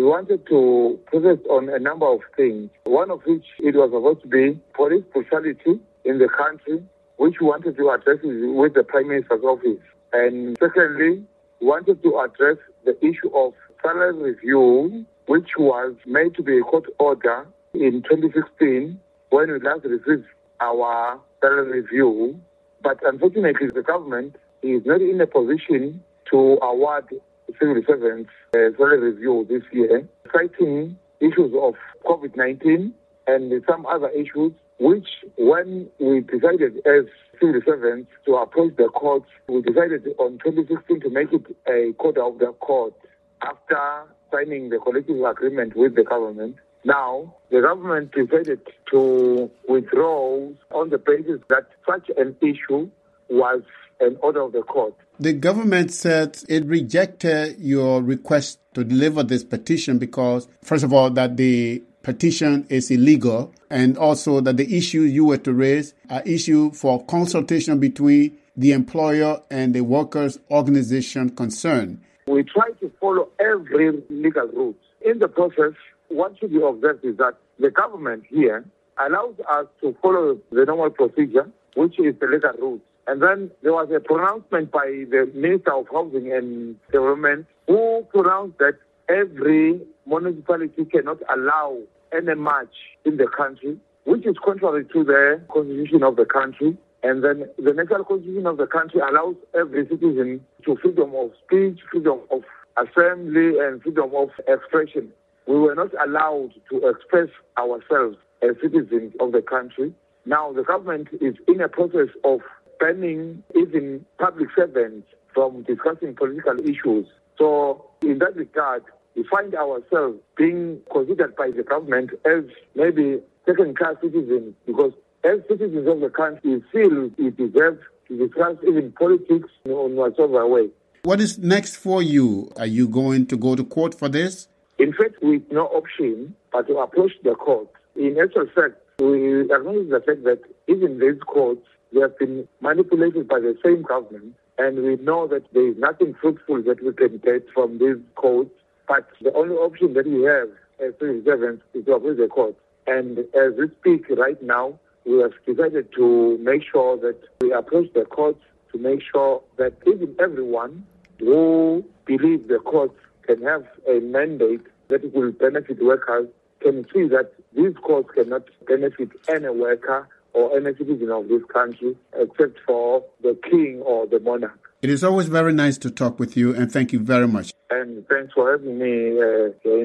wanted to protest on a number of things, one of which it was supposed to be police brutality in the country, which we wanted to address with the Prime Minister's office. And secondly, we wanted to address the issue of salary review, which was made to be a court order in 2016 when we last received our salary review. But unfortunately, the government is not in a position to award civil servants salary review this year, citing issues of COVID-19 and some other issues, which when we decided as civil servants to approach the courts, we decided on 2016 to make it a code of the court after signing the collective agreement with the government. Now, the government decided to withdraw on the basis that such an issue was an order of the court. The government said it rejected your request to deliver this petition because, first of all, that the petition is illegal, and also that the issues you were to raise are issues for consultation between the employer and the workers' organization concerned. We try to follow every legal route. In the process, what should be observed is that the government here allows us to follow the normal procedure, which is the legal route. And then there was a pronouncement by the Minister of Housing and Development who pronounced that every municipality cannot allow any march in the country, which is contrary to the constitution of the country. And then the national constitution of the country allows every citizen to freedom of speech, freedom of assembly, and freedom of expression. We were not allowed to express ourselves as citizens of the country. Now the government is in a process of banning even public servants from discussing political issues. So in that regard, we find ourselves being considered by the government as maybe second-class citizens, because as citizens of the country, we feel we deserve to discuss even politics in whatever way. What is next for you? Are you going to go to court for this? In fact, we have no option but to approach the court. In actual fact, we acknowledge the fact that even these courts, they have been manipulated by the same government, and we know that there is nothing fruitful that we can get from these courts. But the only option that we have as civil servants is to approach the court. And as we speak right now, we have decided to make sure that we approach the courts to make sure that even everyone who believes the courts can have a mandate that it will benefit workers can see that these courts cannot benefit any worker or any citizen of this country except for the king or the monarch. It is always very nice to talk with you, and thank you very much. And thanks for having me.